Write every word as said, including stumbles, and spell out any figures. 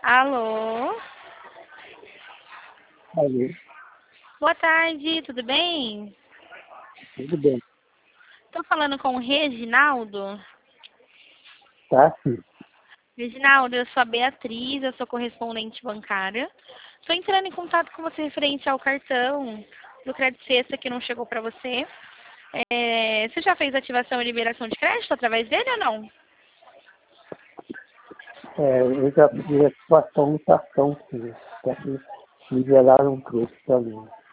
Alô? Alô, Boa tarde, tudo bem? tudo bem? Estou falando com o Reginaldo. Tá sim. Reginaldo, eu sou a Beatriz, eu sou correspondente bancária. Estou entrando em contato com você referente ao cartão do Crédito Sexta que não chegou para você. É, você já fez ativação e liberação de crédito através dele ou não? É, eu já pedi a situação no cartão, sim. Até que liberaram um trouxe para mim.